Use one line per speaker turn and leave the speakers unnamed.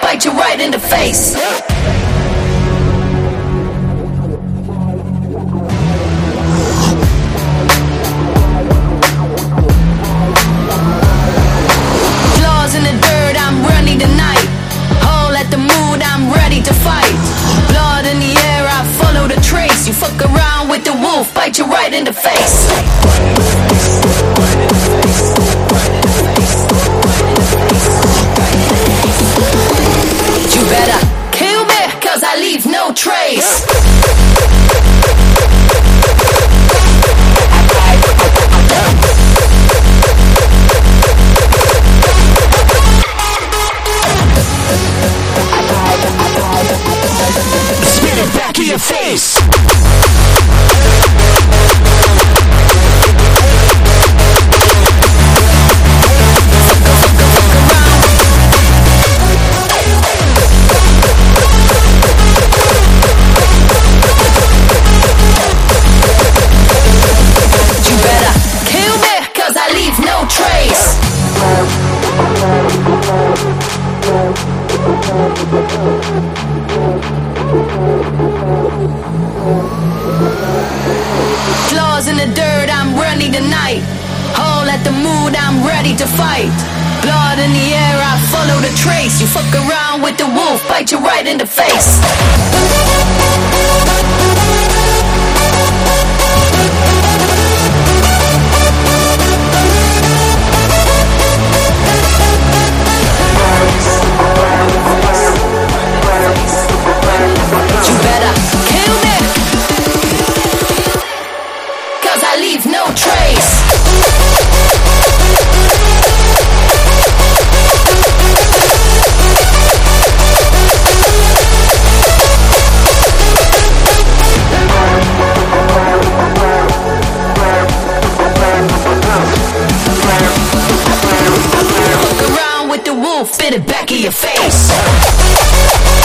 bite you right in the face. Claws in the dirt, I'm running tonight. Hole at the mood, I'm ready to fight. Blood in the air, I follow the trace. You fuck around with the wolf, bite you right in the face. You better kill me, cause I leave no trace.
Spit it back in your face.
Claws in the dirt, I'm running tonight. Hole at the mood, I'm ready to fight. Blood in the air, I follow the trace. You fuck around with the wolf, bite you right in the face. You better kill me, cause I leave no trace. Fuck around with the wolf, spit it back in your face.